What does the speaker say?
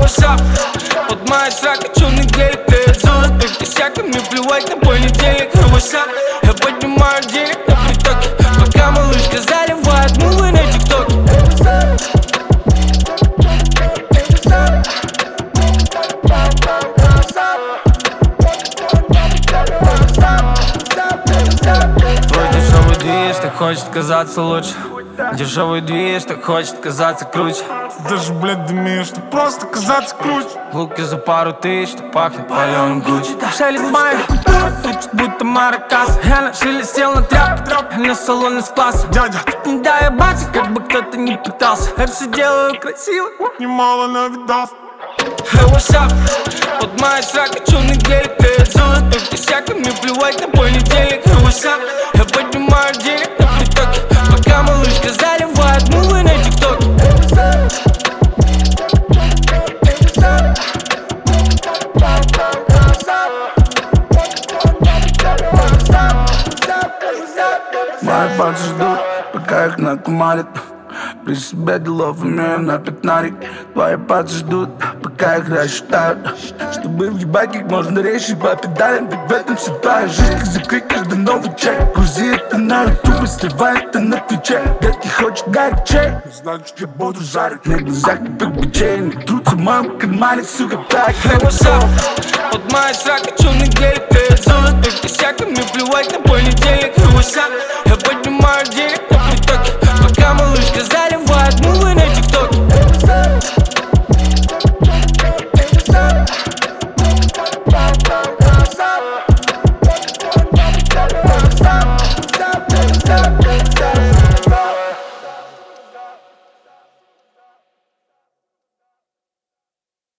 what's up? Под моей сракой черный гелик, ты золотой косяками, плевать на понедельник. Hey, what's up? Я поднимаю денег на притоке, пока малышка заливает мувы на тиктоке. Твой дешевый движ, так хочет казаться лучше. Дешевый движ, так хочет казаться круче. Даже, блядь, дымишь, что просто казаться круче. Луки за пару тысяч, что пахнет паленым Гуччи. Шелест моих звучит будто маракас. Я нашелестел на тряпку, на салон из класса. Дядя, Не дай ебаться, как бы кто-то не пытался. Я все делаю красиво, немало навидал. Hey, what's up? Под моей сракой черный гелик, ты золотой косяками, плевать на понедельник. Hey, what's up? Я поднимаю денег на притоке, пока малышка заливает мувы на тиктоке. Мои пальцы ждут, пока их накумарят. При себе делов имею на пятнарик. Твои пальцы ждут, пока их рассчитают. Чтобы въебать как можно резче по педалям. Ведь в этом вся твоя жизнь, закрыть каждый новый чек. Грузи это на ютубе, сливай это на твиче. Детки хочет горячей, значит я буду жарить. На глазах как бичей, не трутся в моем кармане, сука, так. Hey, what's up? Под моей сракой черный гелик, ты золотой косяками, плевать на понедельник. Hey, what's up? Я поднимаю денег